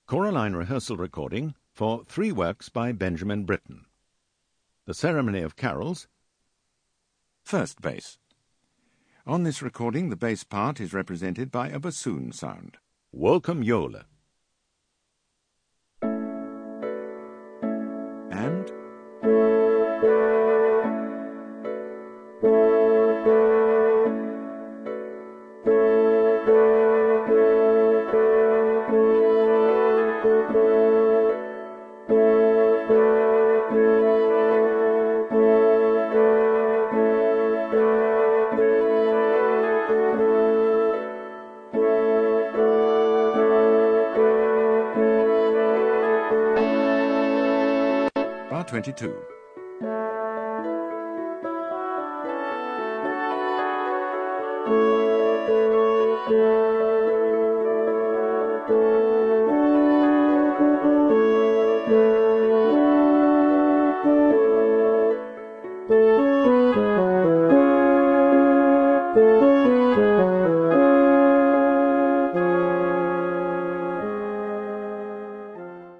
Choraline rehearsal recording for 3 works by Benjamin Britten. The Ceremony of Carols. First bass. On this recording, the bass part is represented by a bassoon sound. Welcome Yola. And Bar 22.